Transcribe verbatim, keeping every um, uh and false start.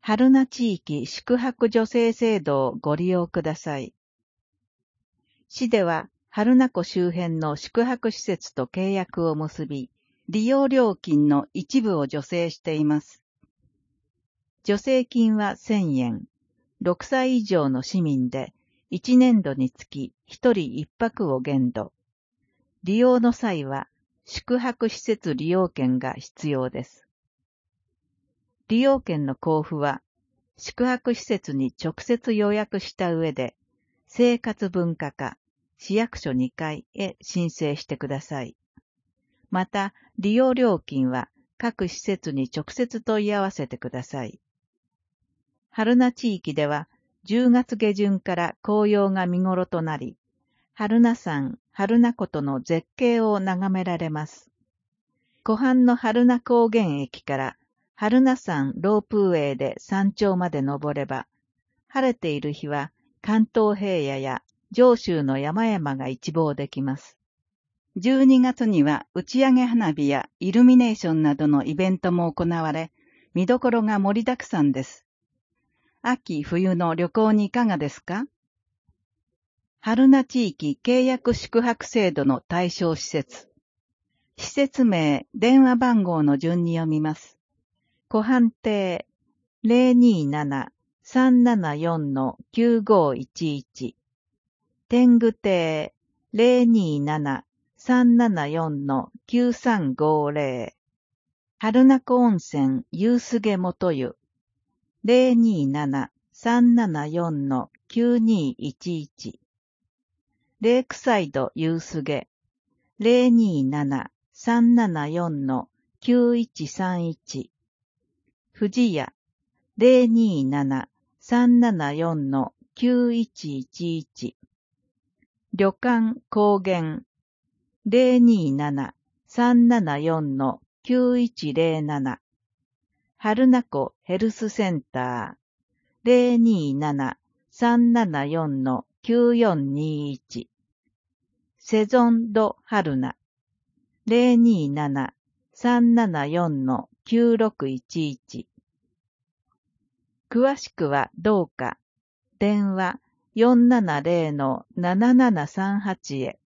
春名地域宿泊助成制度をご利用ください。市では、春名湖周辺の宿泊施設と契約を結び、利用料金の一部を助成しています。助成金はせんえん、ろくさい以上の市民で、いちねんどにつきひとりいっぱくを限度。利用の際は、宿泊施設利用券が必要です。利用券の交付は、宿泊施設に直接予約した上で、生活文化課、市役所にかいへ申請してください。また、利用料金は各施設に直接問い合わせてください。春名地域では、じゅうがつげじゅんから紅葉が見頃となり、春名山、春名湖との絶景を眺められます。湖畔の春名高原駅から春名山ロープウェイで山頂まで登れば、晴れている日は関東平野や上州の山々が一望できます。じゅうにがつには打ち上げ花火やイルミネーションなどのイベントも行われ、見どころが盛りだくさんです。秋冬の旅行にいかがですか？春名地域契約宿泊制度の対象施設。施設名、電話番号の順に読みます。湖畔亭 ゼロにーなな さんななよん きゅうごいちいち 天狗亭 ゼロにーなな さんななよん きゅうさんごゼロ 春名湖温泉夕菅元湯 ゼロにーなな さんななよん きゅうにいちいち レイクサイド夕菅 ゼロにーなな さんななよん きゅういちさんいち 富士屋 ゼロにーなな さんななよん きゅういちいちいち 旅館高原 ゼロにーなな さんななよん きゅういちゼロなな 春名湖ヘルスセンター ゼロにーなな さんななよん きゅうよんにいち セゾンド春名 ゼロにーなな さんななよん きゅうろくいちいち 詳しくはどうか電話 よんななゼロ ななななさんはち へ